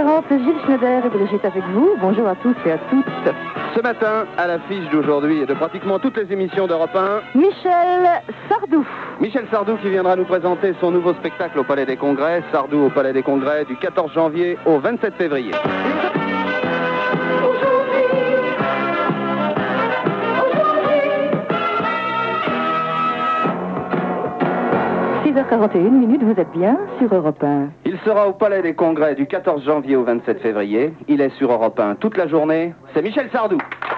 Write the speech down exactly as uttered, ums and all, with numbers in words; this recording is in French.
quarante, Gilles Schneider et Brigitte avec vous. Bonjour à tous et à toutes. Ce matin, à l'affiche d'aujourd'hui et de pratiquement toutes les émissions d'Europe un, Michel Sardou. Michel Sardou qui viendra nous présenter son nouveau spectacle au Palais des Congrès. Sardou au Palais des Congrès du quatorze janvier au vingt-sept février. six heures quarante et une minutes, vous êtes bien sur Europe un. Il sera au Palais des Congrès du quatorze janvier au vingt-sept février. Il est sur Europe un toute la journée. C'est Michel Sardou.